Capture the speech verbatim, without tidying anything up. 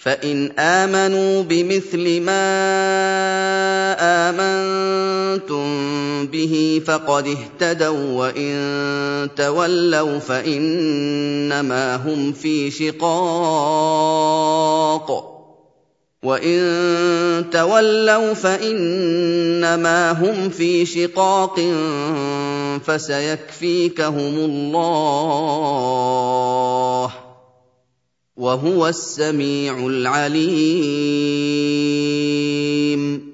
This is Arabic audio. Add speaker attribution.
Speaker 1: فَإِنْ آمَنُوا بِمِثْلِ مَا آمَنتُم بِهِ فَقَدِ اهْتَدَوا ۖ وَّإِن تَوَلَّوْا فَإِنَّمَا هُمْ فِي شِقَاقٍ وَإِن تَوَلَّوْا فَإِنَّمَا هُمْ فِي شِقَاقٍ فَسَيَكْفِيكَهُمُ اللَّهُ ۚ وَهُوَ السَّمِيعُ الْعَلِيمُ.